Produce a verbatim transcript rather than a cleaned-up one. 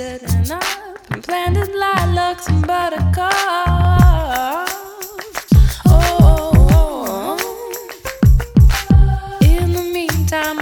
setting up and planted lilacs and buttercups. Oh, oh, oh. In the meantime,